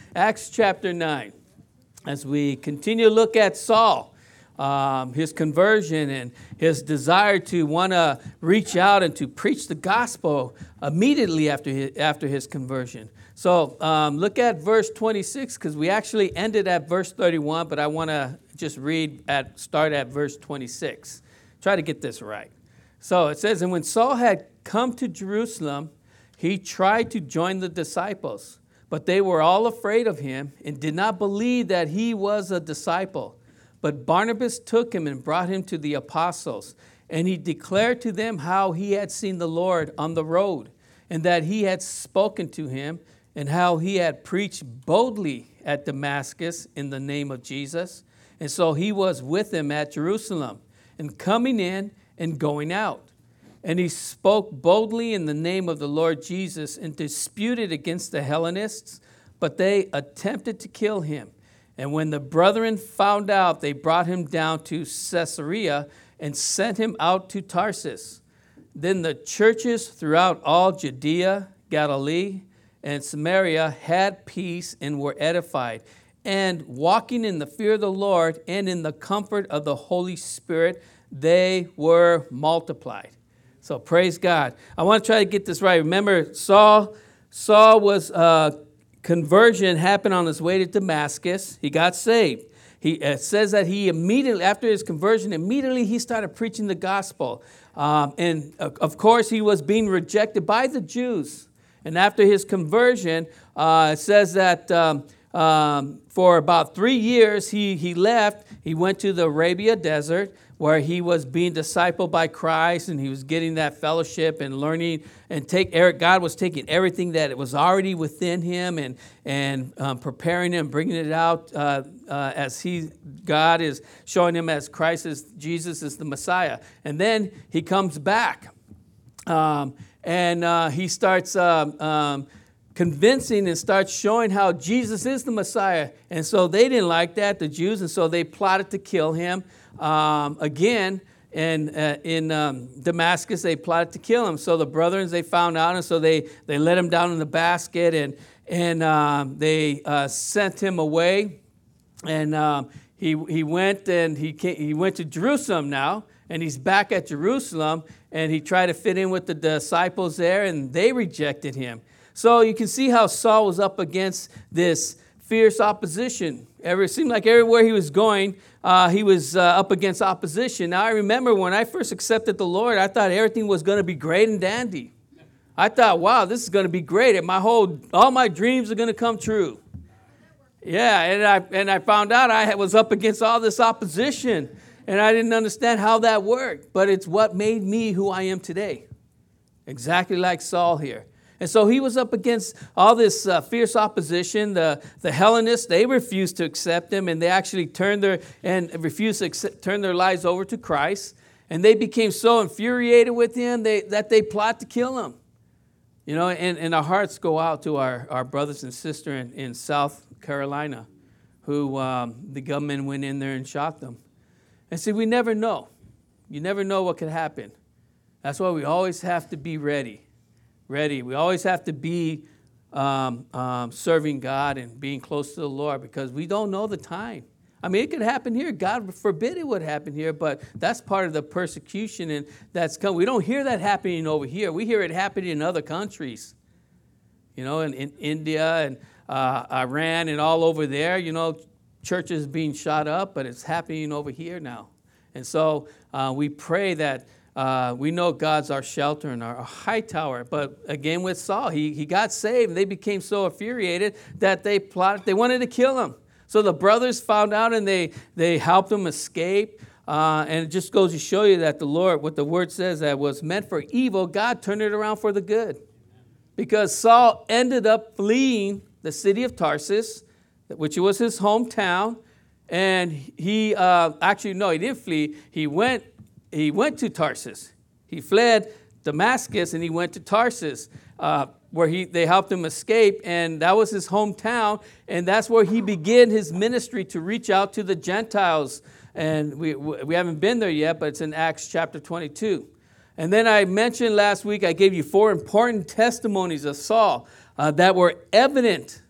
Acts chapter 9. As we continue to look at Saul, his conversion and his desire to want to reach out and to preach the gospel immediately after his conversion. So look at verse 26, because we actually ended at verse 31, but I want to just start at verse 26. Try to get this right. So it says, and when Saul had come to Jerusalem, he tried to join the disciples, but they were all afraid of him and did not believe that he was a disciple. But Barnabas took him and brought him to the apostles, and he declared to them how he had seen the Lord on the road, and that he had spoken to him, and how he had preached boldly at Damascus in the name of Jesus. And so he was with them at Jerusalem, and coming in and going out. And he spoke boldly in the name of the Lord Jesus and disputed against the Hellenists, but they attempted to kill him. And when the brethren found out, they brought him down to Caesarea and sent him out to Tarsus. Then the churches throughout all Judea, Galilee, and Samaria had peace and were edified, and walking in the fear of the Lord and in the comfort of the Holy Spirit, they were multiplied. So praise God. I want to try to get this right. Remember, Saul was conversion happened on his way to Damascus. He got saved. It says that he immediately, after his conversion, he started preaching the gospel. And of course, he was being rejected by the Jews. And after his conversion, it says that for about 3 years, he left. He went to the Arabia Desert, where he was being discipled by Christ, and he was getting that fellowship and learning, and God was taking everything that was already within him and preparing him, bringing it out as God is showing him as Jesus is the Messiah. And then he comes back, and he starts convincing and starts showing how Jesus is the Messiah. And so they didn't like that, the Jews, and so they plotted to kill him. Again, and in Damascus, they plotted to kill him. So the brethren, they found out, and so they let him down in the basket, and they sent him away. And he went to Jerusalem now, and he's back at Jerusalem, and he tried to fit in with the disciples there, and they rejected him. So you can see how Saul was up against this fierce opposition. It seemed like everywhere he was going, he was up against opposition. Now, I remember when I first accepted the Lord, I thought everything was going to be great and dandy. I thought, wow, this is going to be great. And all my dreams are going to come true. Yeah, and I found out I was up against all this opposition, and I didn't understand how that worked. But it's what made me who I am today. Exactly like Saul here. And so he was up against all this fierce opposition. The Hellenists, they refused to accept him, and they actually refused to turn their lives over to Christ. And they became so infuriated with him that they plot to kill him. You know, and our hearts go out to our brothers and sisters in South Carolina, who the gunmen went in there and shot them. And see, we never know. You never know what could happen. That's why we always have to be ready. We always have to be serving God and being close to the Lord, because we don't know the time. I mean, it could happen here. God forbid it would happen here, but that's part of the persecution, and that's come. We don't hear that happening over here. We hear it happening in other countries. You know, in India and Iran and all over there, you know, churches being shot up, but it's happening over here now. And so we pray that we know God's our shelter and our high tower. But again, with Saul, he got saved, and they became so infuriated that they wanted to kill him. So the brothers found out, and they helped him escape. And it just goes to show you that the Lord, what the word says, that was meant for evil, God turned it around for the good. Because Saul ended up fleeing the city of Tarsus, which was his hometown. And he didn't flee. He went to Tarsus. He fled Damascus, and he went to Tarsus, where they helped him escape, and that was his hometown, and that's where he began his ministry to reach out to the Gentiles. And we haven't been there yet, but it's in Acts chapter 22. And then I mentioned last week, I gave you 4 important testimonies of Saul that were evident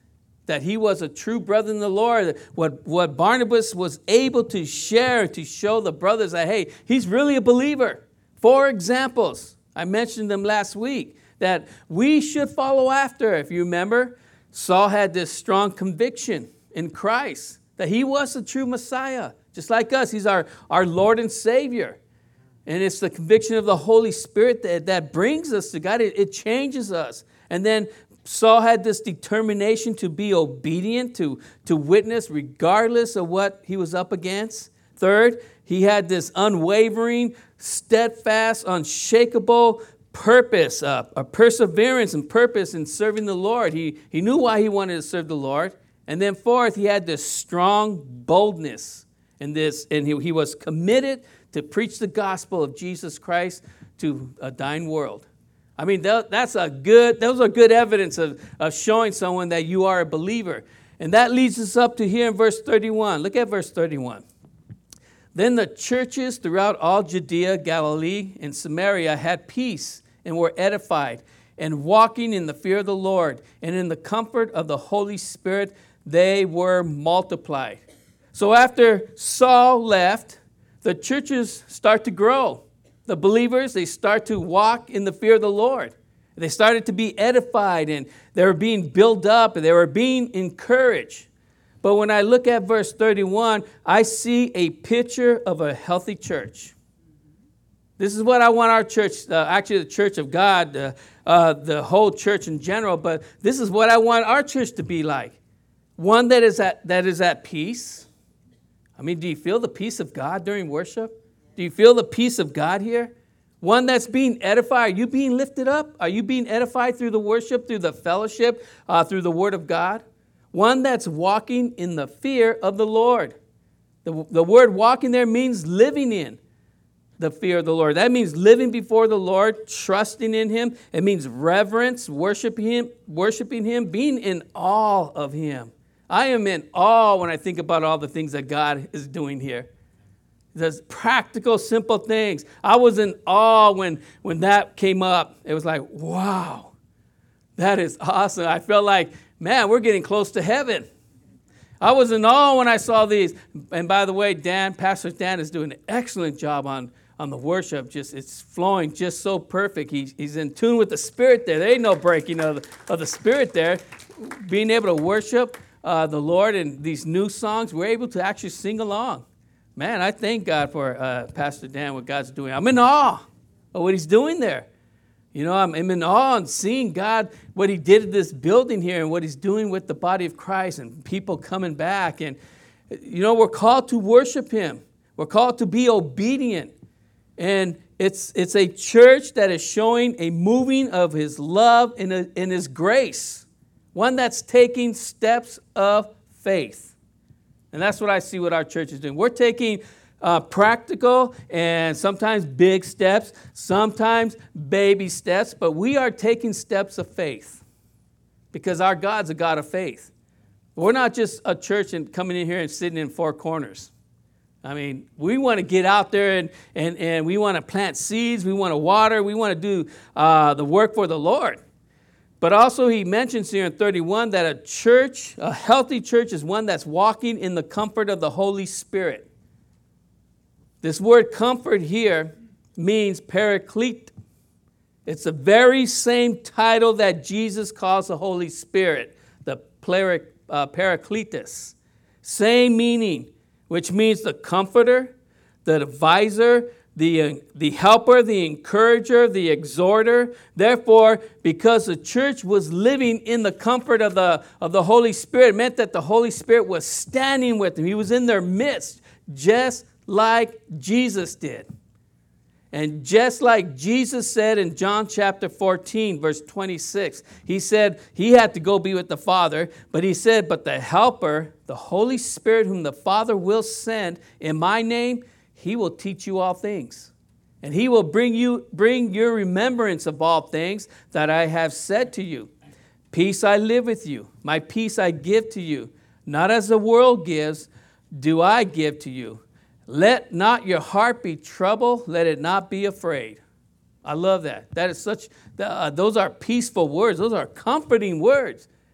that he was a true brother in the Lord. What Barnabas was able to share to show the brothers that, hey, he's really a believer. 4 examples. I mentioned them last week that we should follow after. If you remember, Saul had this strong conviction in Christ that he was the true Messiah. Just like us, he's our Lord and Savior. And it's the conviction of the Holy Spirit that brings us to God. It changes us. And then Saul had this determination to be obedient, to witness regardless of what he was up against. Third, he had this unwavering, steadfast, unshakable purpose, a perseverance and purpose in serving the Lord. He knew why he wanted to serve the Lord. And then fourth, he had this strong boldness in this, and he was committed to preach the gospel of Jesus Christ to a dying world. I mean, those are good evidence of showing someone that you are a believer. And that leads us up to here in verse 31. Look at verse 31. Then the churches throughout all Judea, Galilee, and Samaria had peace and were edified, and walking in the fear of the Lord and in the comfort of the Holy Spirit, they were multiplied. So after Saul left, the churches start to grow. The believers, they start to walk in the fear of the Lord. They started to be edified, and they were being built up, and they were being encouraged. But when I look at verse 31, I see a picture of a healthy church. This is what I want our church, actually the church of God, the whole church in general, but this is what I want our church to be like. One that is at peace. I mean, do you feel the peace of God during worship? Do you feel the peace of God here? One that's being edified. Are you being lifted up? Are you being edified through the worship, through the fellowship, through the word of God? One that's walking in the fear of the Lord. The word walking there means living in the fear of the Lord. That means living before the Lord, trusting in Him. It means reverence, worshiping Him, being in awe of Him. I am in awe when I think about all the things that God is doing here. There's practical, simple things. I was in awe when that came up. It was like, wow, that is awesome. I felt like, man, we're getting close to heaven. I was in awe when I saw these. And by the way, Pastor Dan is doing an excellent job on the worship. It's flowing just so perfect. He's in tune with the Spirit there. There ain't no breaking of the Spirit there. Being able to worship the Lord in these new songs, we're able to actually sing along. Man, I thank God for Pastor Dan, what God's doing. I'm in awe of what He's doing there. You know, I'm in awe and seeing God, what He did in this building here and what He's doing with the body of Christ and people coming back. And, you know, we're called to worship Him. We're called to be obedient. And it's a church that is showing a moving of His love and His grace. One that's taking steps of faith. And that's what I see what our church is doing. We're taking practical and sometimes big steps, sometimes baby steps, but we are taking steps of faith because our God's a God of faith. We're not just a church and coming in here and sitting in 4 corners. I mean, we want to get out there and we want to plant seeds, we want to water, we want to do the work for the Lord. But also he mentions here in 31 that a healthy church is one that's walking in the comfort of the Holy Spirit. This word comfort here means paraclete. It's the very same title that Jesus calls the Holy Spirit, the Paracletus. Same meaning, which means the comforter, the advisor, the helper, the encourager, the exhorter. Therefore, because the church was living in the comfort of the Holy Spirit, it meant that the Holy Spirit was standing with them. He was in their midst, just like Jesus did. And just like Jesus said in John chapter 14, verse 26, He said He had to go be with the Father, but He said, but the helper, the Holy Spirit whom the Father will send in my name, He will teach you all things. And He will bring your remembrance of all things that I have said to you. Peace I live with you. My peace I give to you. Not as the world gives, do I give to you. Let not your heart be troubled. Let it not be afraid. I love that. That is those are peaceful words. Those are comforting words.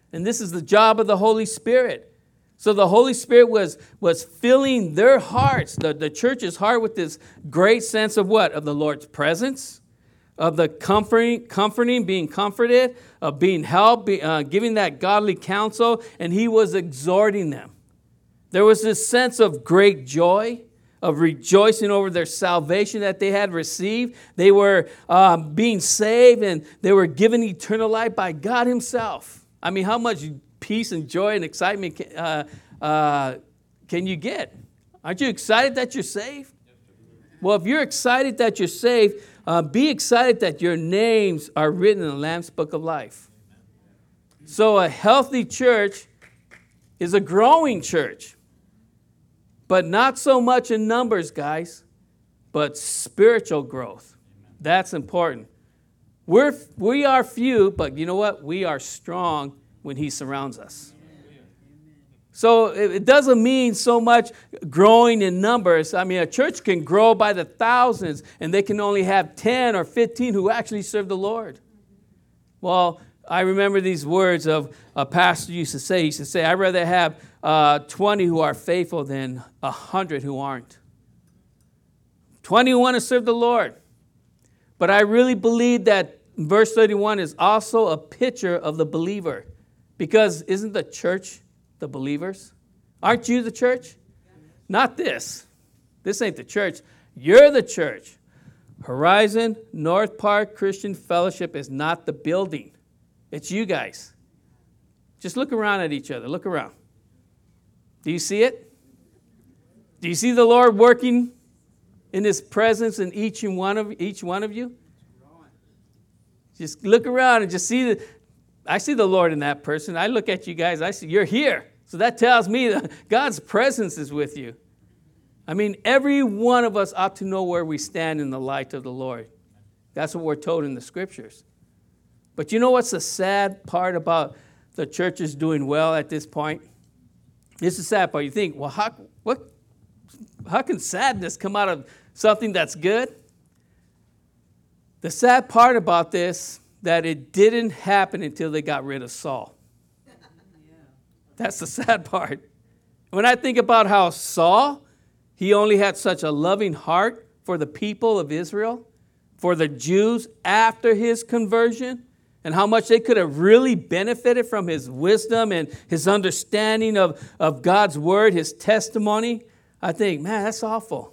And this is the job of the Holy Spirit. So the Holy Spirit was filling their hearts, the church's heart, with this great sense of what? Of the Lord's presence, of the comforting, being comforted, of being helped, giving that godly counsel, and he was exhorting them. There was this sense of great joy, of rejoicing over their salvation that they had received. They were being saved, and they were given eternal life by God himself. I mean, how much peace and joy and excitement can you get? Aren't you excited that you're saved? Well, if you're excited that you're saved, be excited that your names are written in the Lamb's Book of Life. So a healthy church is a growing church, but not so much in numbers, guys, but spiritual growth. That's important. We are few, but you know what? We are strong when he surrounds us. So it doesn't mean so much growing in numbers. I mean, a church can grow by the thousands, and they can only have 10 or 15 who actually serve the Lord. Well, I remember these words of a pastor used to say, I'd rather have 20 who are faithful than 100 who aren't. 20 who want to serve the Lord. But I really believe that verse 31 is also a picture of the believer. Because isn't the church the believers? Aren't you the church? Not this. This ain't the church. You're the church. Horizon North Park Christian Fellowship is not the building. It's you guys. Just look around at each other. Look around. Do you see it? Do you see the Lord working in his presence in each one of you? Just look around and just see I see the Lord in that person. I look at you guys. I see you're here. So that tells me that God's presence is with you. I mean, every one of us ought to know where we stand in the light of the Lord. That's what we're told in the scriptures. But you know what's the sad part about the churches doing well at this point? This is the sad part. You think, well, how can sadness come out of something that's good? The sad part about this, that it didn't happen until they got rid of Saul. That's the sad part. When I think about how Saul, he only had such a loving heart for the people of Israel, for the Jews after his conversion, and how much they could have really benefited from his wisdom and his understanding of God's word, his testimony. I think, man, that's awful.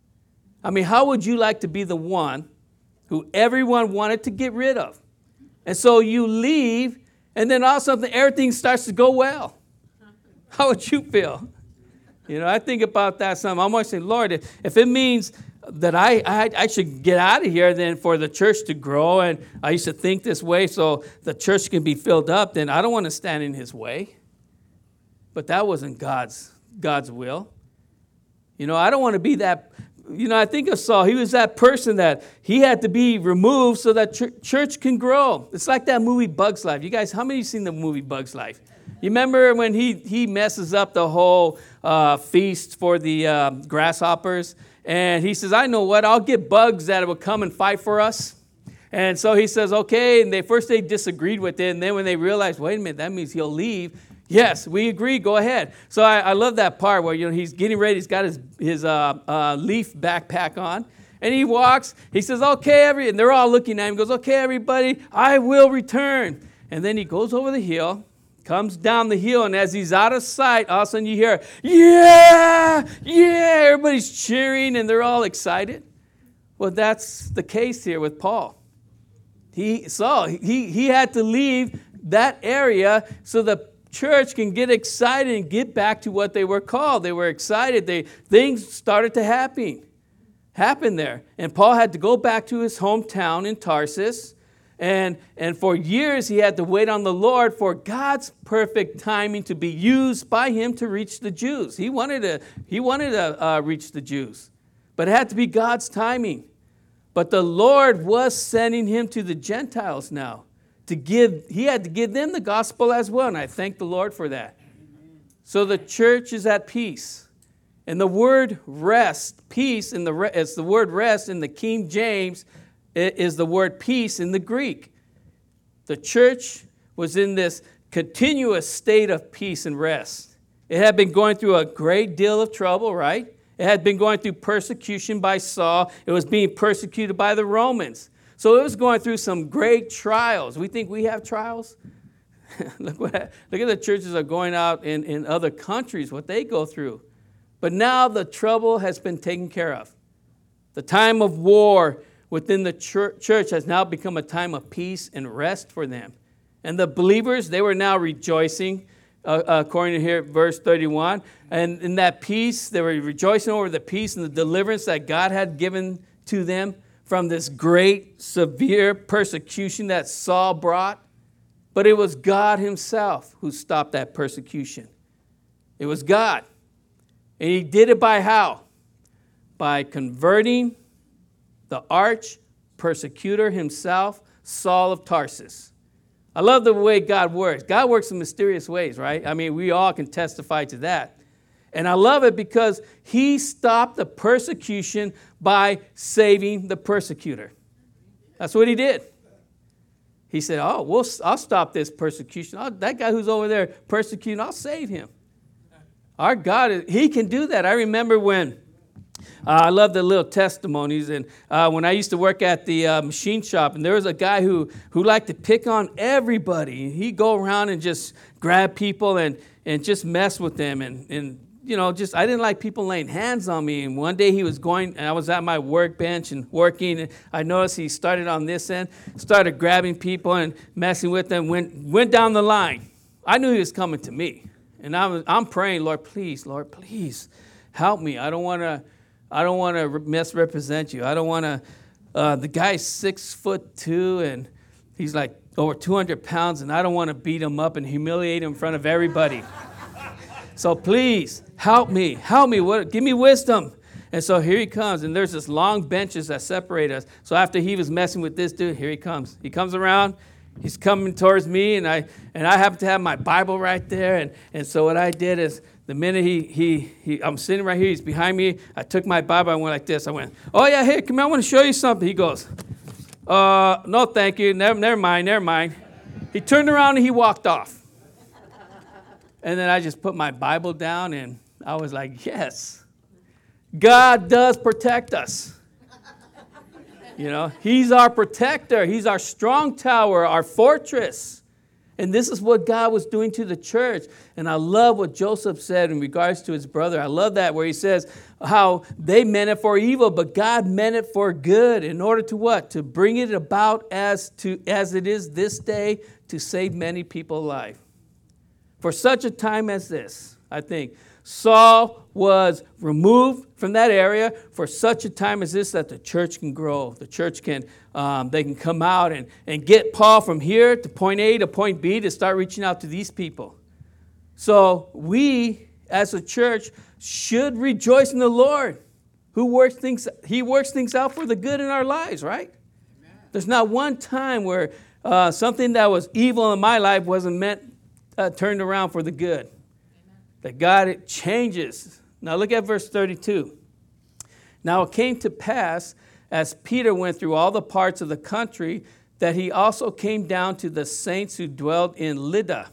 I mean, how would you like to be the one who everyone wanted to get rid of? And so you leave, and then all of a sudden everything starts to go well. How would you feel? You know, I think about that some. I'm always saying, Lord, if it means that I should get out of here then for the church to grow, and I used to think this way so the church can be filled up, then I don't want to stand in his way. But that wasn't God's will. You know, I don't want to be that. You know, I think of Saul. He was that person that he had to be removed so that church can grow. It's like that movie Bug's Life. You guys, how many of you seen the movie Bug's Life? You remember when he messes up the whole feast for the grasshoppers? And he says, I know what, I'll get bugs that will come and fight for us. And so he says, okay. And they disagreed with it. And then when they realized, wait a minute, that means he'll leave. Yes, we agree. Go ahead. So I love that part where, you know, he's getting ready. He's got his leaf backpack on, and he walks. He says, "Okay, and they're all looking at him. He goes, "Okay, everybody, I will return." And then he goes over the hill, comes down the hill, and as he's out of sight, all of a sudden you hear, "Yeah, yeah!" Everybody's cheering, and they're all excited. Well, that's the case here with Paul. He had to leave that area so the church can get excited and get back to what they were called. They were excited. Things started to happen there. And Paul had to go back to his hometown in Tarsus. And for years he had to wait on the Lord for God's perfect timing to be used by him to reach the Jews. He wanted to reach the Jews. But it had to be God's timing. But the Lord was sending him to the Gentiles now. He had to give them the gospel as well, and I thank the Lord for that. So the church is at peace. And the word rest, peace, it's the word rest in the King James, is the word peace in the Greek. The church was in this continuous state of peace and rest. It had been going through a great deal of trouble, right? It had been going through persecution by Saul. It was being persecuted by the Romans. So it was going through some great trials. We think we have trials? Look at the churches that are going out in other countries, what they go through. But now the trouble has been taken care of. The time of war within the church has now become a time of peace and rest for them. And the believers, they were now rejoicing, according to here, verse 31. And in that peace, they were rejoicing over the peace and the deliverance that God had given to them from this great, severe persecution that Saul brought. But it was God himself who stopped that persecution. It was God. And he did it by how? By converting the arch persecutor himself, Saul of Tarsus. I love the way God works. God works in mysterious ways, right? I mean, we all can testify to that. And I love it because he stopped the persecution by saving the persecutor. That's what he did. He said, I'll stop this persecution. That guy who's over there persecuting, I'll save him. Our God, he can do that. I remember when, I love the little testimonies, and when I used to work at the machine shop, and there was a guy who liked to pick on everybody. He'd go around and just grab people and just mess with them. And you know, I didn't like people laying hands on me. And one day he was going, and I was at my workbench and working, and I noticed he started on this end, started grabbing people and messing with them, went down the line. I knew he was coming to me. And I'm praying, Lord, please, help me. I don't want to misrepresent you. I don't want to. The guy's 6'2", and he's like over 200 pounds, and I don't want to beat him up and humiliate him in front of everybody. So please help me. Give me wisdom. And so here he comes, and there's this long benches that separate us. So after he was messing with this dude, here he comes. He comes around. He's coming towards me, and I happen to have my Bible right there. And so what I did is, the minute I'm sitting right here, he's behind me, I took my Bible, I went like this. I went, oh yeah, hey, come here, I want to show you something. He goes, no, thank you, never mind. He turned around and he walked off. And then I just put my Bible down, and I was like, yes, God does protect us. You know, he's our protector. He's our strong tower, our fortress. And this is what God was doing to the church. And I love what Joseph said in regards to his brother. I love that, where he says how they meant it for evil, but God meant it for good. In order to what? To bring it about as it is this day, to save many people's life. For such a time as this, I think, Saul was removed from that area for such a time as this, that the church can grow. The church can, they can come out and get Paul from here to point A to point B to start reaching out to these people. So we, as a church, should rejoice in the Lord, He works things out for the good in our lives, right? Amen. There's not one time where something that was evil in my life wasn't turned around for the good. That God, it changes. Now look at verse 32. Now it came to pass, as Peter went through all the parts of the country, that he also came down to the saints who dwelled in Lydda.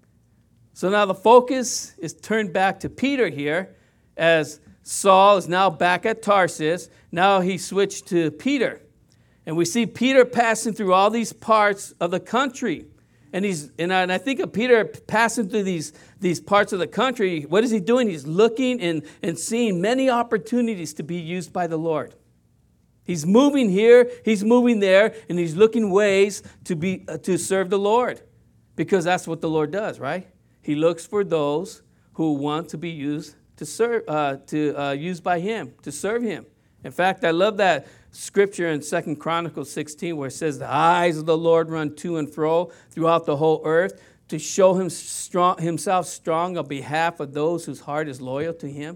So now the focus is turned back to Peter here, as Saul is now back at Tarsus. Now he switched to Peter. And we see Peter passing through all these parts of the country. And I think of Peter passing through these parts of the country. What is he doing? He's looking and seeing many opportunities to be used by the Lord. He's moving here, he's moving there, and he's looking ways to serve the Lord. Because that's what the Lord does, right? He looks for those who want to be used to serve, used by Him, to serve Him. In fact, I love that scripture in 2 Chronicles 16 where it says, the eyes of the Lord run to and fro throughout the whole earth to show Himself strong on behalf of those whose heart is loyal to Him.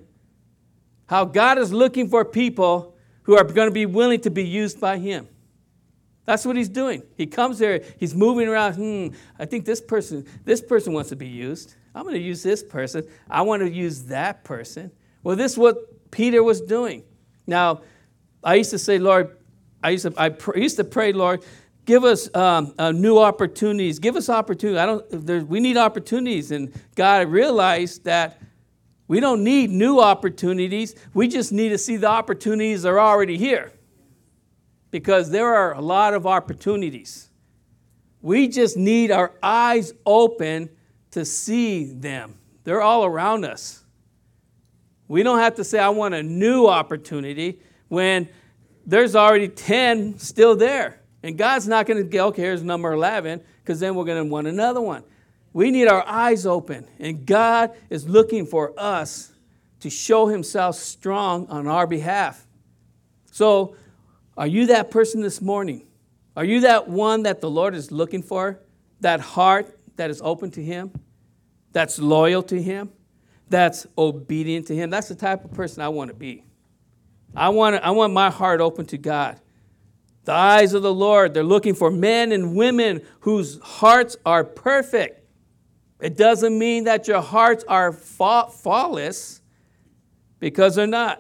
How God is looking for people who are going to be willing to be used by Him. That's what He's doing. He comes there, He's moving around. I think this person wants to be used. I'm going to use this person. I want to use that person. Well, this is what Peter was doing. Now, I used to say, Lord, I used to pray, Lord, Give us new opportunities. Give us opportunities. We need opportunities. And God realized that we don't need new opportunities. We just need to see the opportunities that are already here. Because there are a lot of opportunities. We just need our eyes open to see them. They're all around us. We don't have to say, I want a new opportunity, when there's already 10 still there. And God's not going to go, okay, here's number 11, because then we're going to want another one. We need our eyes open. And God is looking for us to show himself strong on our behalf. So, are you that person this morning? Are you that one that the Lord is looking for? That heart that is open to him? That's loyal to him? That's obedient to him? That's the type of person I want to be. I want my heart open to God. The eyes of the Lord, they're looking for men and women whose hearts are perfect. It doesn't mean that your hearts are flawless, because they're not.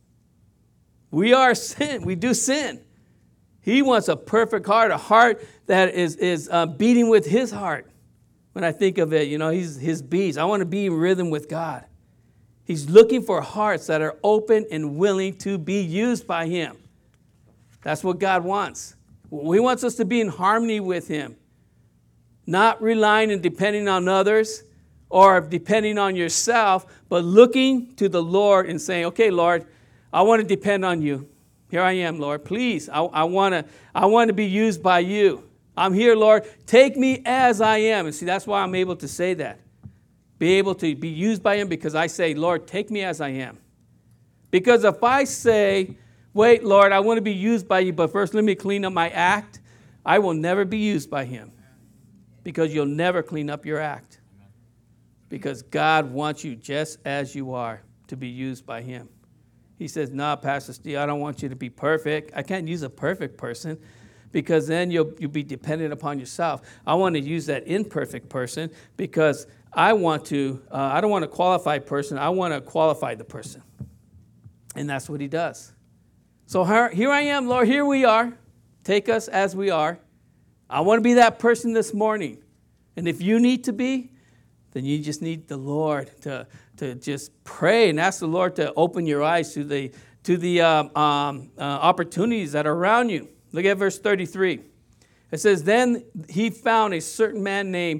We are sin. We do sin. He wants a perfect heart, a heart that is beating with his heart. When I think of it, he's his beats. I want to be in rhythm with God. He's looking for hearts that are open and willing to be used by him. That's what God wants. He wants us to be in harmony with him. Not relying and depending on others or depending on yourself, but looking to the Lord and saying, okay, Lord, I want to depend on you. Here I am, Lord. Please, I want to be used by you. I'm here, Lord. Take me as I am. And see, that's why I'm able to say that. Be able to be used by him, because I say, Lord, take me as I am. Because if I say, wait, Lord, I want to be used by you, but first let me clean up my act, I will never be used by him. Because you'll never clean up your act. Because God wants you just as you are to be used by him. He says, nah, Pastor Steve, I don't want you to be perfect. I can't use a perfect person, because then you'll be dependent upon yourself. I want to use that imperfect person, because I don't want a qualified person. I want to qualify the person. And that's what he does. So here I am, Lord. Here we are. Take us as we are. I want to be that person this morning. And if you need to be, then you just need the Lord to just pray and ask the Lord to open your eyes to the opportunities that are around you. Look at verse 33. It says, then he found a certain man named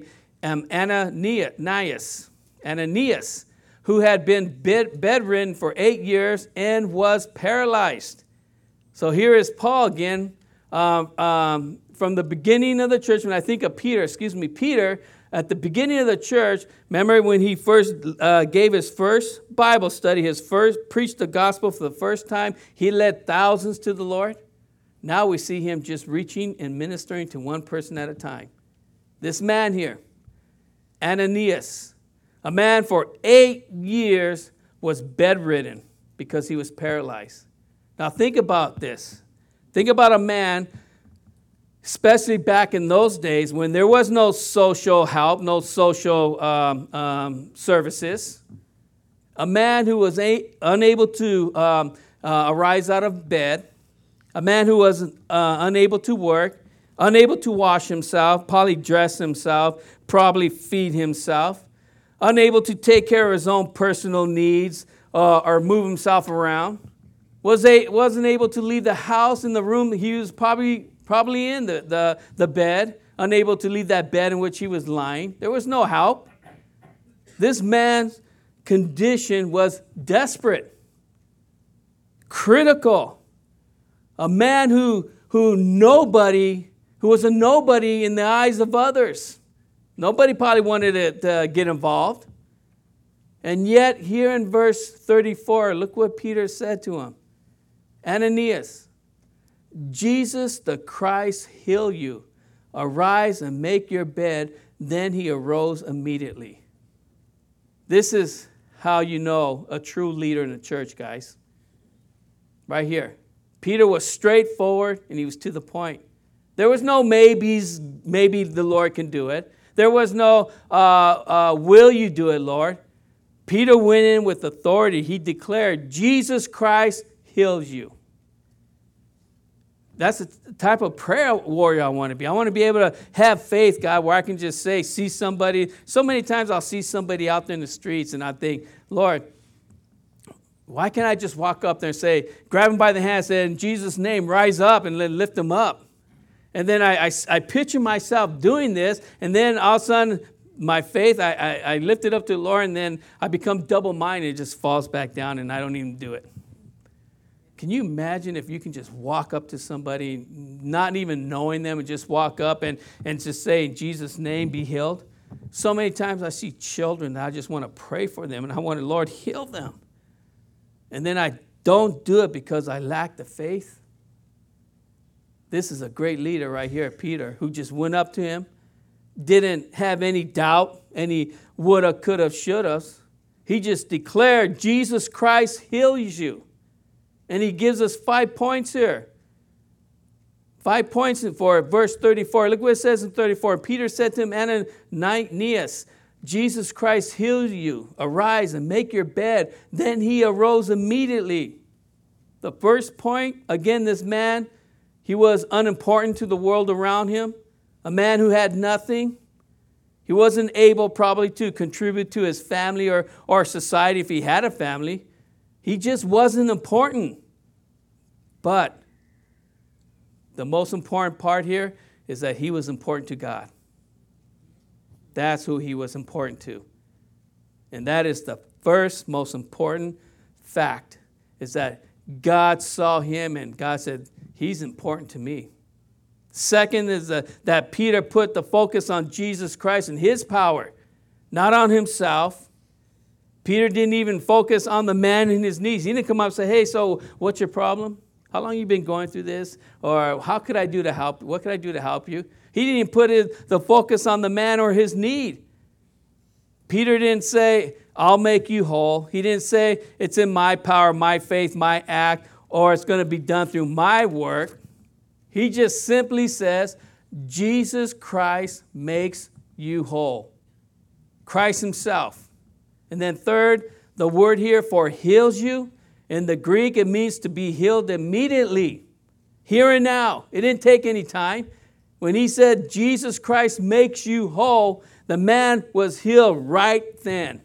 Ananias, who had been bedridden for 8 years and was paralyzed. So here is Paul again, from the beginning of the church. When I think of Peter, at the beginning of the church, remember when he first gave his first Bible study, preached the gospel for the first time, he led thousands to the Lord. Now we see him just reaching and ministering to one person at a time. This man here, Ananias, a man for 8 years was bedridden because he was paralyzed. Now think about this. Think about a man, especially back in those days when there was no social help, no social services. A man who was unable to arise out of bed. A man who was unable to work, unable to wash himself, probably dress himself, probably feed himself, unable to take care of his own personal needs or move himself around, wasn't able to leave the house in the room he was probably in, the bed, unable to leave that bed in which he was lying. There was no help. This man's condition was desperate, critical. A man who was a nobody in the eyes of others. Nobody probably wanted to get involved. And yet here in verse 34, look what Peter said to him. Ananias, Jesus the Christ heal you. Arise and make your bed. Then he arose immediately. This is how you know a true leader in the church, guys. Right here. Peter was straightforward and he was to the point. There was no maybes, maybe the Lord can do it. There was no, will you do it, Lord? Peter went in with authority. He declared, Jesus Christ heals you. That's the type of prayer warrior I want to be. I want to be able to have faith, God, where I can just see somebody. So many times I'll see somebody out there in the streets and I think, Lord, why can't I just walk up there and say, grab him by the hand, say, in Jesus' name, rise up and lift him up. And then I picture myself doing this, and then all of a sudden, my faith, I lift it up to the Lord, and then I become double-minded. It just falls back down, and I don't even do it. Can you imagine if you can just walk up to somebody, not even knowing them, and just walk up and just say, in Jesus' name, be healed? So many times I see children that I just want to pray for them, and I want to, Lord, heal them. And then I don't do it because I lack the faith. This is a great leader right here, Peter, who just went up to him, didn't have any doubt, any woulda, coulda, shoulda. He just declared, Jesus Christ heals you. And he gives us 5 points here. 5 points for verse 34. Look what it says in 34. Peter said to him, Ananias, Jesus Christ heals you. Arise and make your bed. Then he arose immediately. The first point, again, this man, he was unimportant to the world around him. A man who had nothing. He wasn't able probably to contribute to his family or society if he had a family. He just wasn't important. But the most important part here is that he was important to God. That's who he was important to. And that is the first most important fact, is that God saw him and God said, he's important to me. Second is that Peter put the focus on Jesus Christ and his power, not on himself. Peter didn't even focus on the man in his knees. He didn't come up and say, hey, so what's your problem? How long have you been going through this? Or how could I do to help? What could I do to help you? He didn't even put the focus on the man or his need. Peter didn't say, I'll make you whole. He didn't say, it's in my power, my faith, my act, or it's going to be done through my work. He just simply says, Jesus Christ makes you whole. Christ himself. And then third, the word here for heals you. In the Greek, it means to be healed immediately. Here and now. It didn't take any time. When he said, Jesus Christ makes you whole, the man was healed right then.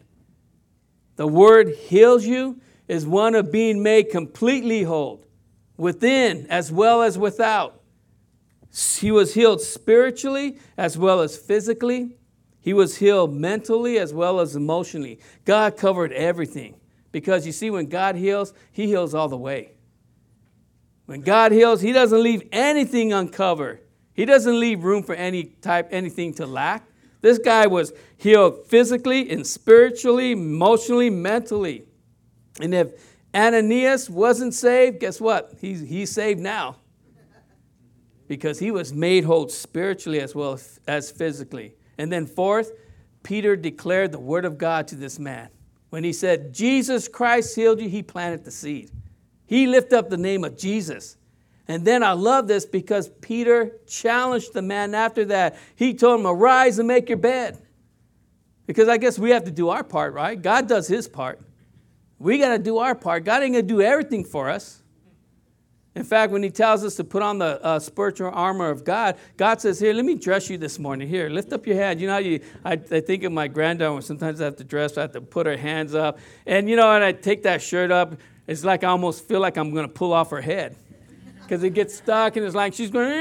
The word heals you is one of being made completely whole, within as well as without. He was healed spiritually as well as physically. He was healed mentally as well as emotionally. God covered everything. Because you see, when God heals, he heals all the way. When God heals, he doesn't leave anything uncovered. He doesn't leave room for anything to lack. This guy was healed physically and spiritually, emotionally, mentally. And if Ananias wasn't saved, guess what? He's saved now. Because he was made whole spiritually as well as physically. And then fourth, Peter declared the word of God to this man. When he said, Jesus Christ healed you, he planted the seed. He lifted up the name of Jesus. And then I love this because Peter challenged the man after that. He told him, arise and make your bed. Because I guess we have to do our part, right? God does his part. We got to do our part. God ain't going to do everything for us. In fact, when he tells us to put on the spiritual armor of God, God says, here, let me dress you this morning. Here, lift up your hand. You know how I think of my granddaughter when sometimes I have to dress, I have to put her hands up. And you know, and I take that shirt up, it's like I almost feel like I'm going to pull off her head. Because it gets stuck and it's like she's going,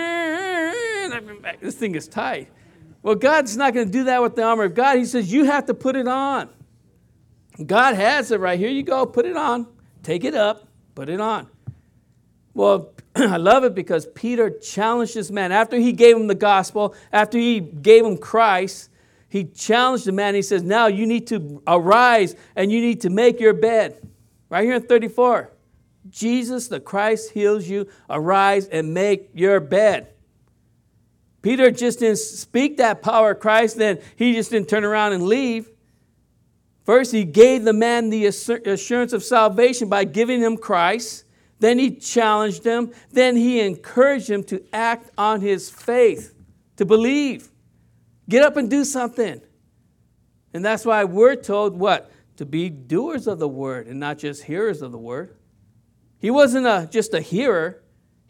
this thing is tight. Well, God's not going to do that with the armor of God. He says, you have to put it on. God has it right here. You go, put it on. Take it up, put it on. Well, I love it because Peter challenged this man. After he gave him the gospel, after he gave him Christ, he challenged the man. He says, now you need to arise and you need to make your bed. Right here in 34. Jesus, the Christ, heals you. Arise and make your bed. Peter just didn't speak that power of Christ. Then he just didn't turn around and leave. First, he gave the man the assurance of salvation by giving him Christ. Then he challenged him. Then he encouraged him to act on his faith, to believe. Get up and do something. And that's why we're told what? To be doers of the word and not just hearers of the word. He wasn't just a hearer.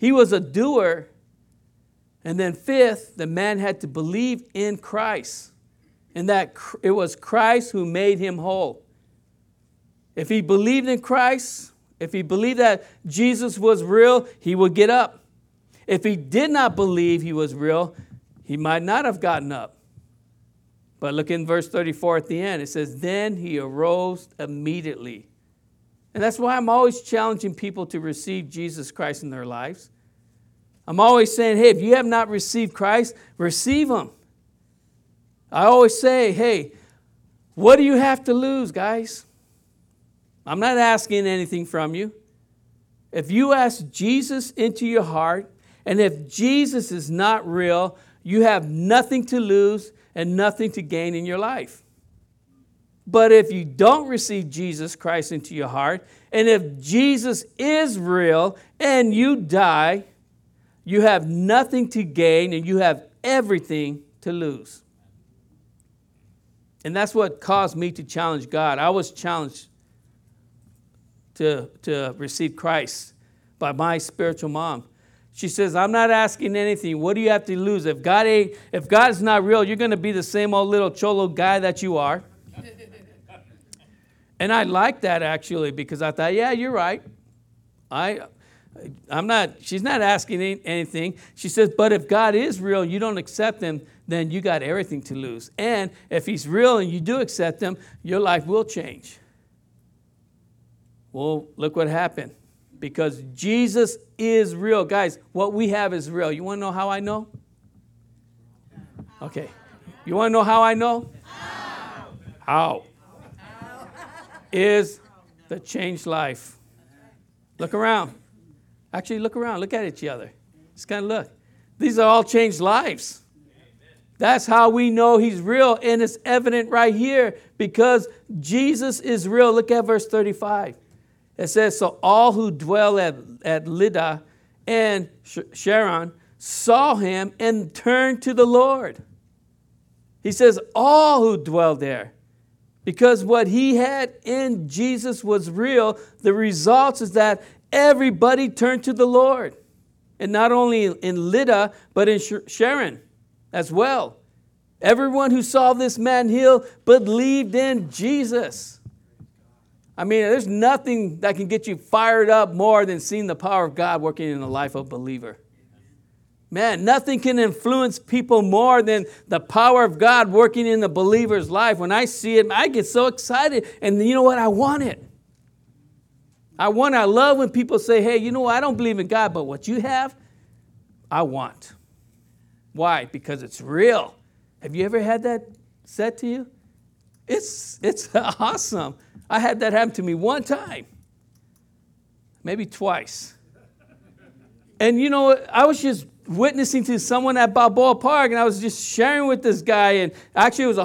He was a doer. And then fifth, the man had to believe in Christ. And that it was Christ who made him whole. If he believed in Christ, if he believed that Jesus was real, he would get up. If he did not believe he was real, he might not have gotten up. But look in verse 34 at the end. It says, then he arose immediately. And that's why I'm always challenging people to receive Jesus Christ in their lives. I'm always saying, hey, if you have not received Christ, receive him. I always say, hey, what do you have to lose, guys? I'm not asking anything from you. If you ask Jesus into your heart, and if Jesus is not real, you have nothing to lose and nothing to gain in your life. But if you don't receive Jesus Christ into your heart, and if Jesus is real and you die, you have nothing to gain and you have everything to lose. And that's what caused me to challenge God. I was challenged to receive Christ by my spiritual mom. She says, I'm not asking anything. What do you have to lose? If God is not real, you're going to be the same old little cholo guy that you are. And I liked that actually, because I thought, yeah, you're right. She's not asking anything. She says, but if God is real, you don't accept him, then you got everything to lose. And if he's real and you do accept him, your life will change. Well, look what happened. Because Jesus is real. Guys, what we have is real. You want to know how I know? Okay. You want to know how I know? How? Is the changed life. Look around. Actually, look around. Look at each other. Just kind of look. These are all changed lives. That's how we know he's real. And it's evident right here because Jesus is real. Look at verse 35. It says, so all who dwell at Lydda and Sharon saw him and turned to the Lord. He says, all who dwell there. Because what he had in Jesus was real. The results is that everybody turned to the Lord. And not only in Lydda, but in Sharon as well. Everyone who saw this man healed believed in Jesus. I mean, there's nothing that can get you fired up more than seeing the power of God working in the life of a believer. Man, nothing can influence people more than the power of God working in the believer's life. When I see it, I get so excited. And you know what? I want it. I love when people say, hey, you know what? I don't believe in God, but what you have, I want. Why? Because it's real. Have you ever had that said to you? It's awesome. I had that happen to me one time. Maybe twice. And you know, I was just witnessing to someone at Balboa Park, and I was just sharing with this guy, and actually it was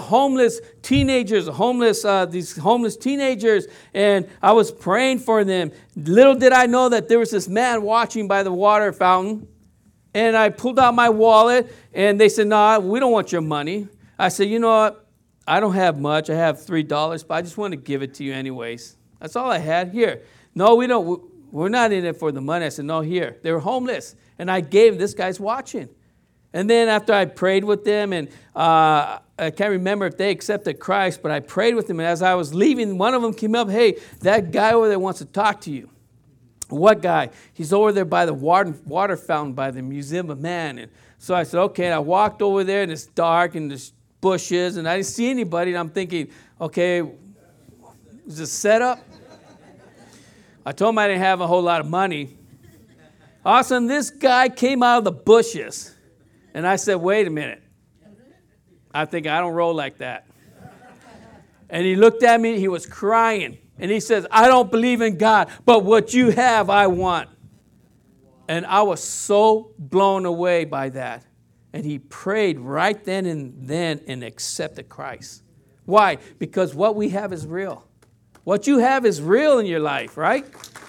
these homeless teenagers, and I was praying for them. Little did I know that there was this man watching by the water fountain, and I pulled out my wallet, and they said, no, we don't want your money. I said, you know what? I don't have much. I have $3, but I just want to give it to you anyways. That's all I had. Here. No, we don't. We're not in it for the money. I said, no, here. They were homeless. And I gave this guy's watching. And then after I prayed with them, and I can't remember if they accepted Christ, but I prayed with them. And as I was leaving, one of them came up, hey, that guy over there wants to talk to you. What guy? He's over there by the water fountain by the Museum of Man. And so I said, okay. And I walked over there, and it's dark, and there's bushes, and I didn't see anybody. And I'm thinking, okay, is this set up? I told him I didn't have a whole lot of money. All of a sudden, this guy came out of the bushes. And I said, wait a minute. I think I don't roll like that. And he looked at me. He was crying. And he says, I don't believe in God, but what you have, I want. And I was so blown away by that. And he prayed right then and accepted Christ. Why? Because what we have is real. What you have is real in your life, right?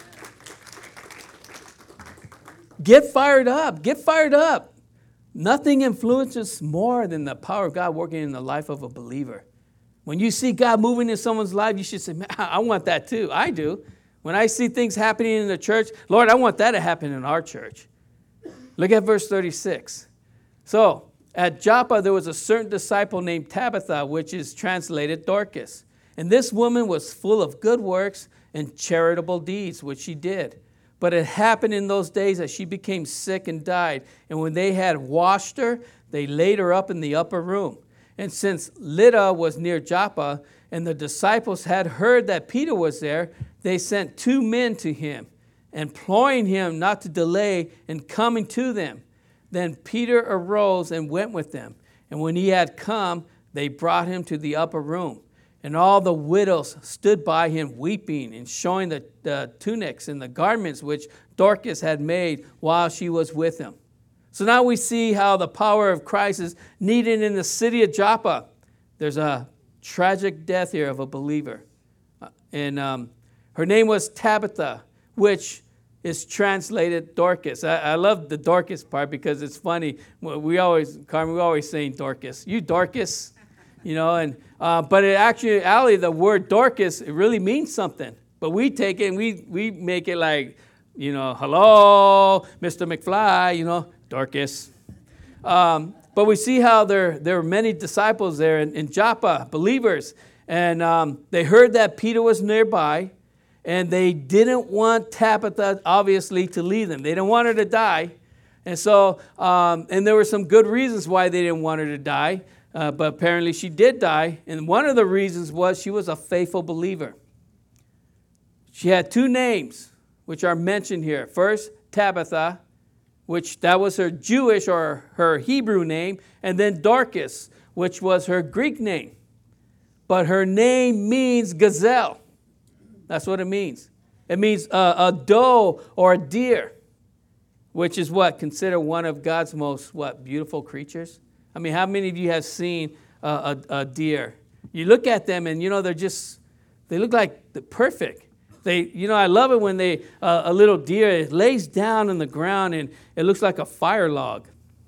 Get fired up. Get fired up. Nothing influences more than the power of God working in the life of a believer. When you see God moving in someone's life, you should say, man, I want that too. I do. When I see things happening in the church, Lord, I want that to happen in our church. Look at verse 36. So, at Joppa there was a certain disciple named Tabitha, which is translated Dorcas. And this woman was full of good works and charitable deeds, which she did. But it happened in those days that she became sick and died. And when they had washed her, they laid her up in the upper room. And since Lydda was near Joppa, and the disciples had heard that Peter was there, they sent 2 men to him, imploring him not to delay in coming to them. Then Peter arose and went with them. And when he had come, they brought him to the upper room. And all the widows stood by him weeping and showing the tunics and the garments which Dorcas had made while she was with him. So now we see how the power of Christ is needed in the city of Joppa. There's a tragic death here of a believer. And her name was Tabitha, which is translated Dorcas. I love the Dorcas part because it's funny. We always saying Dorcas. You Dorcas. But it actually, the word Dorcas, it really means something. But we take it and we make it like, hello, Mr. McFly, Dorcas. But we see how there were many disciples there in Joppa, believers. And they heard that Peter was nearby. And they didn't want Tabitha, obviously, to leave them. They didn't want her to die. And so, and there were some good reasons why they didn't want her to die. But apparently she did die. And one of the reasons was she was a faithful believer. She had 2 names, which are mentioned here. First, Tabitha, which that was her Jewish or her Hebrew name. And then Dorcas, which was her Greek name. But her name means gazelle. That's what it means. It means a doe or a deer, which is what? Considered one of God's most, beautiful creatures? I mean, how many of you have seen a deer? You look at them and, they look like the perfect. I love it when a little deer, it lays down on the ground and it looks like a fire log.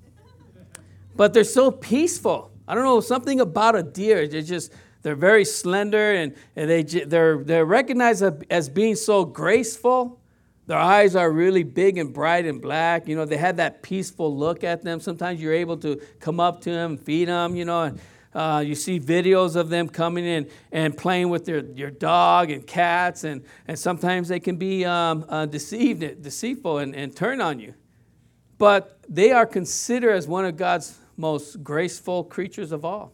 But they're so peaceful. I don't know, something about a deer. They're very slender and they're recognized as being so graceful. Their eyes are really big and bright and black. They have that peaceful look at them. Sometimes you're able to come up to them, feed them, and you see videos of them coming in and playing with your dog and cats. And sometimes they can be deceitful and turn on you. But they are considered as one of God's most graceful creatures of all.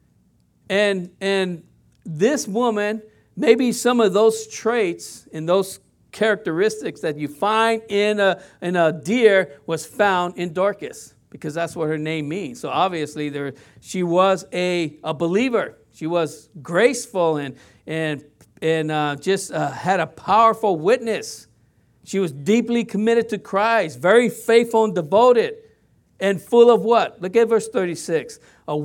And this woman, maybe some of those traits and those characteristics that you find in a deer was found in Dorcas, because that's what her name means. So obviously she was a believer. She was graceful and just had a powerful witness. She was deeply committed to Christ, very faithful and devoted, and full of what? Look at verse 36.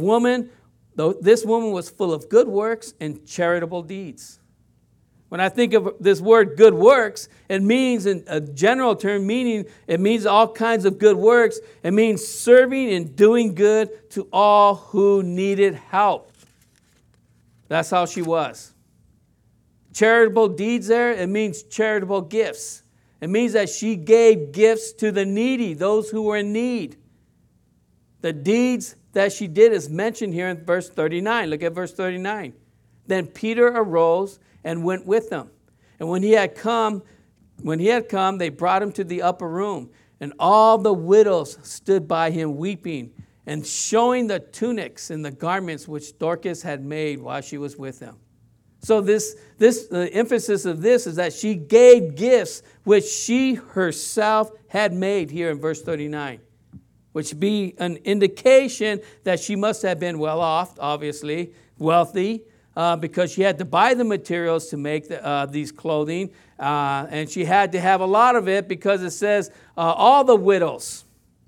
This woman was full of good works and charitable deeds. When I think of this word good works, it means in a general term, meaning it means all kinds of good works. It means serving and doing good to all who needed help. That's how she was. Charitable deeds there, it means charitable gifts. It means that she gave gifts to the needy, those who were in need. The deeds that she did is mentioned here in verse 39. Look at verse 39. Then Peter arose and went with them. And when he had come, they brought him to the upper room. And all the widows stood by him weeping and showing the tunics and the garments which Dorcas had made while she was with them. So the emphasis of this is that she gave gifts which she herself had made here in verse 39. Which be an indication that she must have been well off, obviously, wealthy, because she had to buy the materials to make these clothing. And she had to have a lot of it because it says all the widows.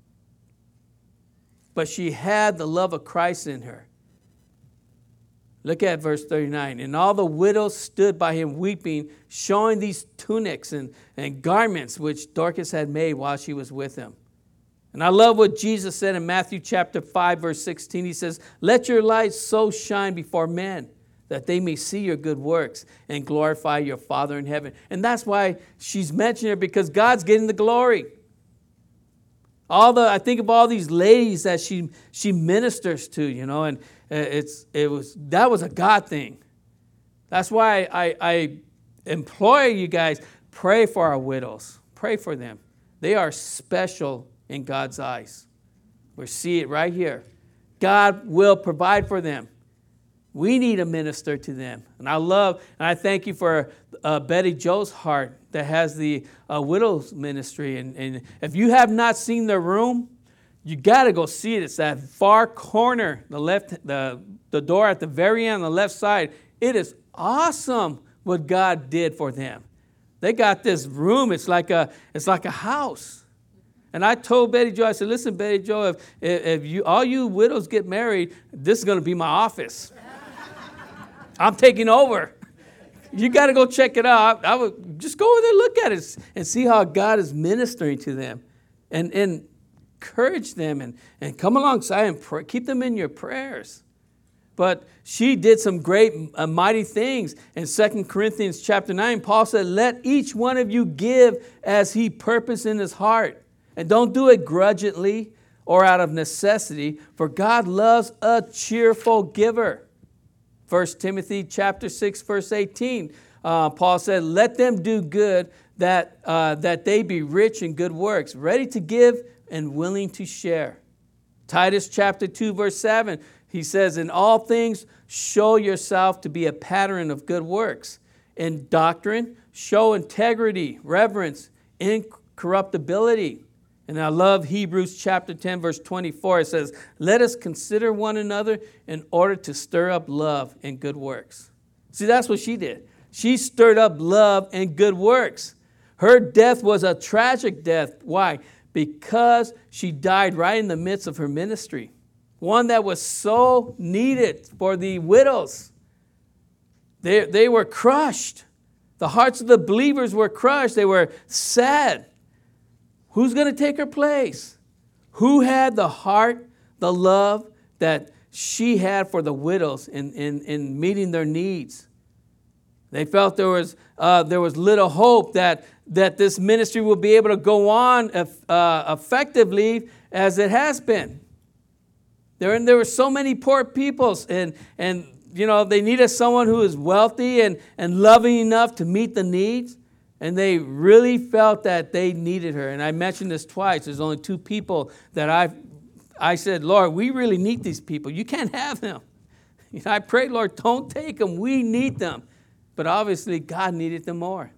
But she had the love of Christ in her. Look at verse 39. And all the widows stood by him weeping, showing these tunics and garments which Dorcas had made while she was with him. And I love what Jesus said in Matthew chapter 5, verse 16. He says, let your light so shine before men that they may see your good works and glorify your Father in heaven. And that's why she's mentioned it, because God's getting the glory. I think of all these ladies that she ministers to, and that was a God thing. That's why I implore you guys, pray for our widows. Pray for them. They are special in God's eyes. We see it right here. God will provide for them. We need to minister to them. And I thank you for Betty Jo's heart that has the widows ministry. And if you have not seen their room, you got to go see it. It's that far corner, the door at the very end on the left side. It is awesome what God did for them. They got this room. It's like a house. And I told Betty Jo, I said, listen, Betty Jo, if all you widows get married, this is going to be my office. I'm taking over. You got to go check it out. I would just go over there, look at it, and see how God is ministering to them, and encourage them, and come alongside and pray. Keep them in your prayers. But she did some great, mighty things. In 2 Corinthians chapter 9, Paul said, let each one of you give as he purposed in his heart. And don't do it grudgingly or out of necessity, for God loves a cheerful giver. 1 Timothy chapter 6, verse 18, Paul said, let them do good that they be rich in good works, ready to give and willing to share. Titus chapter 2, verse 7, he says, in all things, show yourself to be a pattern of good works. In doctrine, show integrity, reverence, incorruptibility. And I love Hebrews chapter 10, verse 24. It says, let us consider one another in order to stir up love and good works. See, that's what she did. She stirred up love and good works. Her death was a tragic death. Why? Because she died right in the midst of her ministry. One that was so needed for the widows. They were crushed. The hearts of the believers were crushed. They were sad. Who's going to take her place? Who had the heart, the love that she had for the widows in meeting their needs? They felt there was little hope that this ministry will be able to go on effectively as it has been. There were so many poor peoples, and they needed someone who is wealthy and loving enough to meet the needs. And they really felt that they needed her. And I mentioned this twice. There's only 2 people that I said, Lord, we really need these people. You can't have them. I prayed, Lord, don't take them. We need them. But obviously, God needed them more.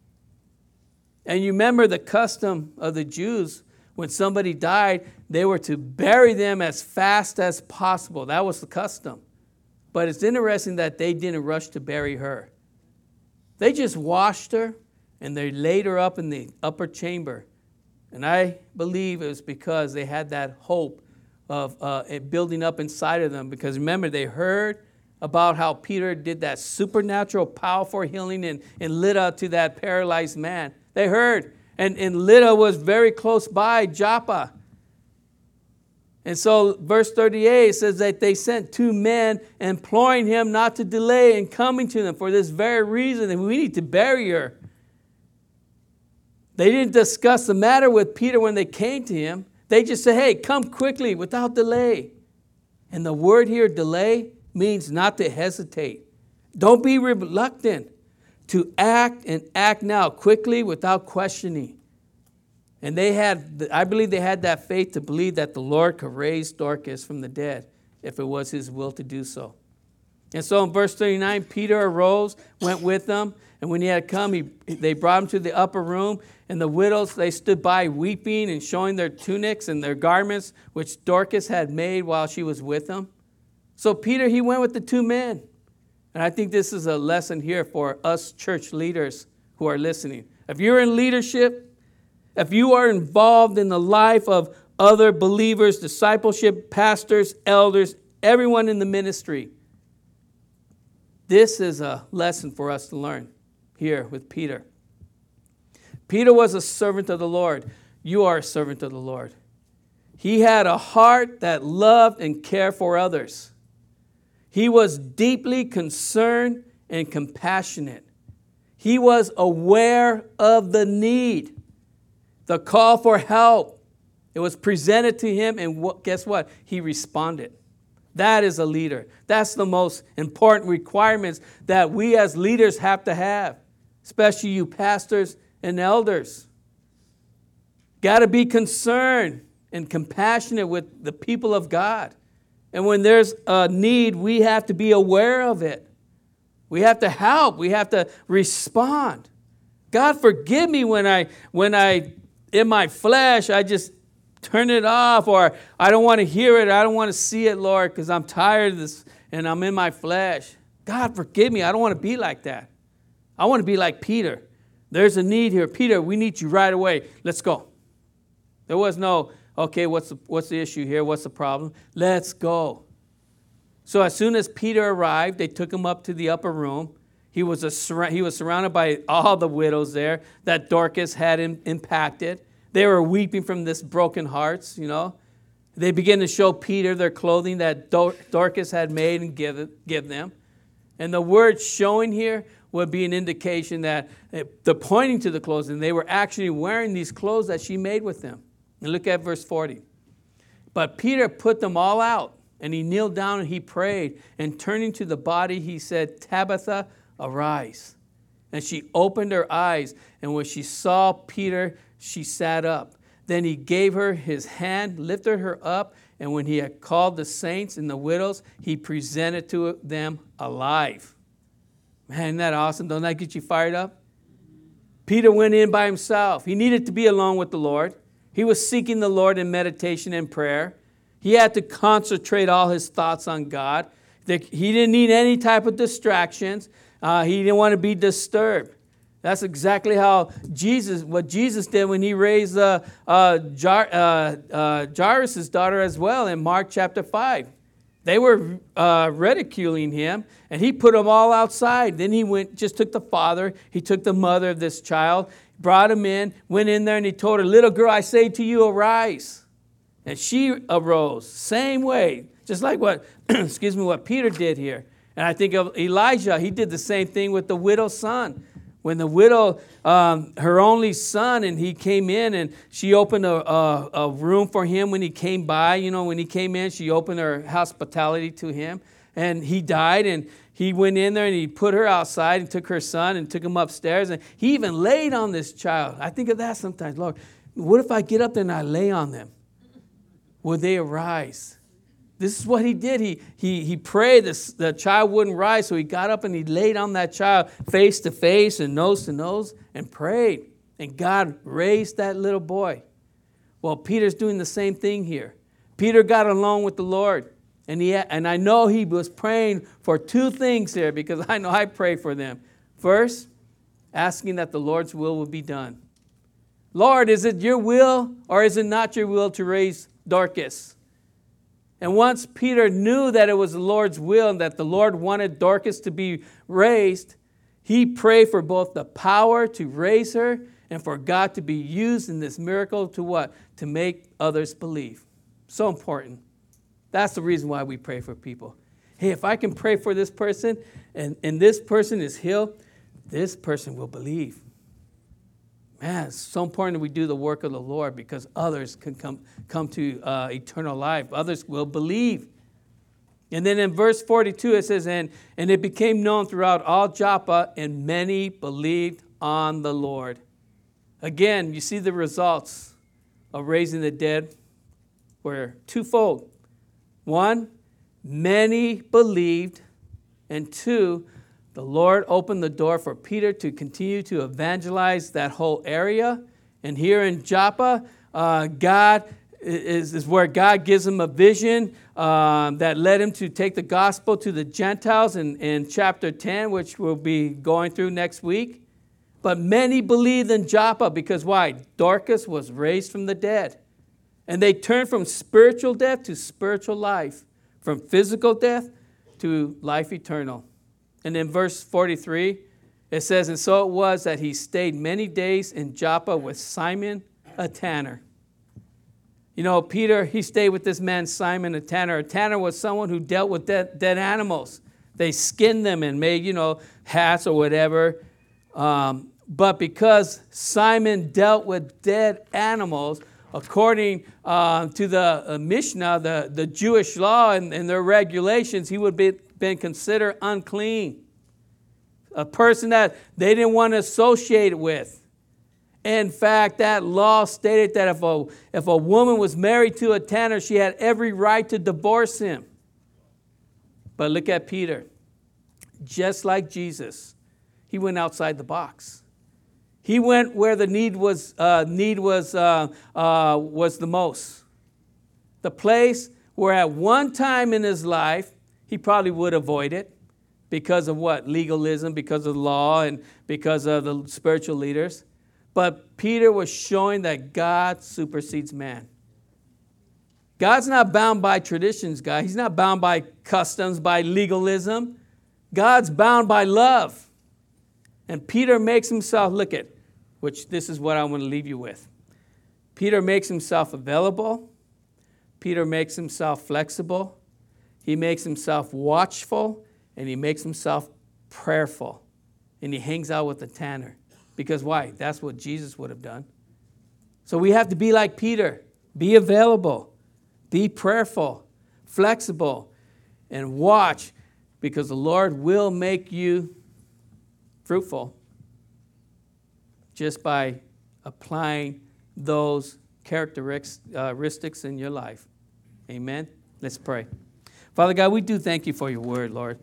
And you remember the custom of the Jews. When somebody died, they were to bury them as fast as possible. That was the custom. But it's interesting that they didn't rush to bury her. They just washed her, and they laid her up in the upper chamber. And I believe it was because they had that hope of it building up inside of them. Because remember, they heard about how Peter did that supernatural, powerful healing in Lydda to that paralyzed man. They heard. And Lydda was very close by Joppa. And so verse 38 says that they sent 2 men imploring him not to delay in coming to them for this very reason. And we need to bury her. They didn't discuss the matter with Peter when they came to him. They just said, hey, come quickly without delay. And the word here, delay, means not to hesitate. Don't be reluctant to act, and act now quickly without questioning. And I believe they had that faith to believe that the Lord could raise Dorcas from the dead if it was his will to do so. And so in verse 39, Peter arose, went with them. And when he had come, they brought him to the upper room. And the widows, they stood by weeping and showing their tunics and their garments, which Dorcas had made while she was with them. So Peter, he went with the 2 men. And I think this is a lesson here for us church leaders who are listening. If you're in leadership, if you are involved in the life of other believers, discipleship, pastors, elders, everyone in the ministry, this is a lesson for us to learn here with Peter. Peter was a servant of the Lord. You are a servant of the Lord. He had a heart that loved and cared for others. He was deeply concerned and compassionate. He was aware of the need, the call for help, It was presented to him, and guess what? He responded. That is a leader. That's the most important requirements that we as leaders have to have, especially you pastors and elders. Got to be concerned and compassionate with the people of God. And when there's a need, we have to be aware of it. We have to help. We have to respond. God, forgive me when I in my flesh, I just turn it off, or I don't want to hear it, or I don't want to see it, Lord, because I'm tired of this and I'm in my flesh. God, forgive me. I don't want to be like that. I want to be like Peter. There's a need here. Peter, we need you right away. Let's go. There was no, okay, what's the issue here? What's the problem? Let's go. So as soon as Peter arrived, they took him up to the upper room. He was surrounded by all the widows there that Dorcas had impacted. They were weeping from this broken hearts, you know. They began to show Peter their clothing that Dorcas had made and give them. And the word showing here would be an indication that they're pointing to the clothes, and they were actually wearing these clothes that she made with them. And look at verse 40. But Peter put them all out, and he kneeled down and he prayed. And turning to the body, he said, Tabitha, arise. And she opened her eyes, and when she saw Peter, she sat up. Then he gave her his hand, lifted her up, and when he had called the saints and the widows, he presented to them alive. Man, isn't that awesome? Don't that get you fired up? Peter went in by himself. He needed to be alone with the Lord. He was seeking the Lord in meditation and prayer. He had to concentrate all his thoughts on God. He didn't need any type of distractions. He didn't want to be disturbed. That's exactly how what Jesus did when he raised Jairus' daughter as well in Mark chapter 5. They were ridiculing him, and he put them all outside. Then he just took the father, he took the mother of this child, brought him in, went in there, and he told her, little girl, I say to you, arise. And she arose, same way, just like what Peter did here. And I think of Elijah, he did the same thing with the widow's son. When the widow, her only son, and he came in and she opened a room for him when he came by. You know, when he came in, she opened her hospitality to him. And he died, and he went in there and he put her outside and took her son and took him upstairs. And he even laid on this child. I think of that sometimes. Lord, what if I get up there and I lay on them? Will they arise? This is what he did. He prayed the child wouldn't rise, so he got up and he laid on that child face to face and nose to nose and prayed. And God raised that little boy. Well, Peter's doing the same thing here. Peter got along with the Lord. And I know he was praying for two things here, because I know I pray for them. First, asking that the Lord's will be done. Lord, is it your will or is it not your will to raise Dorcas? And once Peter knew that it was the Lord's will and that the Lord wanted Dorcas to be raised, he prayed for both the power to raise her and for God to be used in this miracle to what? To make others believe. So important. That's the reason why we pray for people. Hey, if I can pray for this person and this person is healed, this person will believe. Man, it's so important that we do the work of the Lord, because others can come to eternal life. Others will believe. And then in verse 42 it says, and it became known throughout all Joppa, and many believed on the Lord. Again, you see the results of raising the dead were twofold. One, many believed, and two, the Lord opened the door for Peter to continue to evangelize that whole area. And here in Joppa, God is where God gives him a vision that led him to take the gospel to the Gentiles in chapter 10, which we'll be going through next week. But many believed in Joppa because why? Dorcas was raised from the dead. And they turned from spiritual death to spiritual life, from physical death to life eternal. And in verse 43, it says, and so it was that he stayed many days in Joppa with Simon, a tanner. You know, Peter, he stayed with this man, Simon, a tanner. A tanner was someone who dealt with dead animals. They skinned them and made, hats or whatever. But because Simon dealt with dead animals, according to the Mishnah, the Jewish law and their regulations, he would have been considered unclean. A person that they didn't want to associate with. In fact, that law stated that if a woman was married to a tanner, she had every right to divorce him. But look at Peter. Just like Jesus, he went outside the box. He went where the need was the most. The place where at one time in his life, he probably would avoid it because of what? Legalism, because of the law, and because of the spiritual leaders. But Peter was showing that God supersedes man. God's not bound by traditions, guys. He's not bound by customs, by legalism. God's bound by love. And Peter makes himself, look at, which this is what I want to leave you with. Peter makes himself available. Peter makes himself flexible. He makes himself watchful. And he makes himself prayerful. And he hangs out with the tanner. Because why? That's what Jesus would have done. So we have to be like Peter. Be available. Be prayerful. Flexible. And watch. Because the Lord will make you fruitful. Just by applying those characteristics in your life. Amen? Let's pray. Father God, we do thank you for your word, Lord.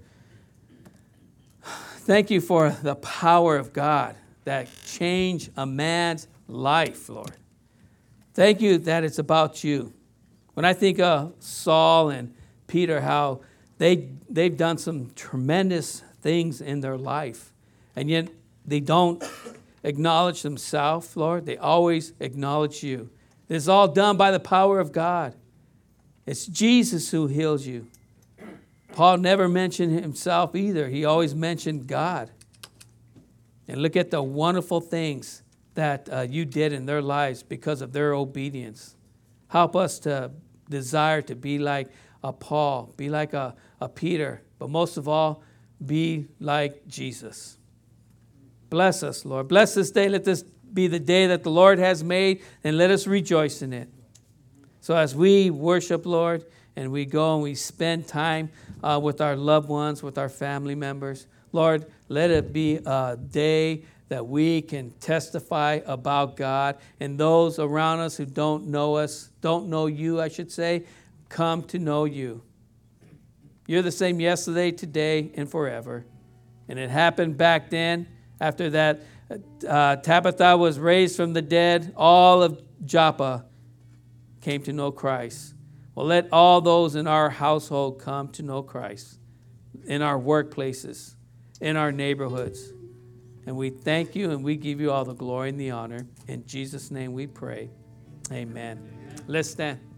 Thank you for the power of God that changed a man's life, Lord. Thank you that it's about you. When I think of Saul and Peter, how they've done some tremendous things in their life, and yet they don't acknowledge themselves, Lord. They always acknowledge you. It's all done by the power of God. It's Jesus who heals you. Paul never mentioned himself either. He always mentioned God. And look at the wonderful things that you did in their lives because of their obedience. Help us to desire to be like a Paul, be like a Peter, but most of all, be like Jesus. Bless us, Lord. Bless this day. Let this be the day that the Lord has made, and let us rejoice in it. So as we worship, Lord, and we go and we spend time with our loved ones, with our family members, Lord, let it be a day that we can testify about God, and those around us who don't know you, I should say, come to know you. You're the same yesterday, today, and forever. And it happened back then. After that, Tabitha was raised from the dead. All of Joppa came to know Christ. Well, let all those in our household come to know Christ, in our workplaces, in our neighborhoods. And we thank you and we give you all the glory and the honor. In Jesus' name we pray. Amen. Let's stand.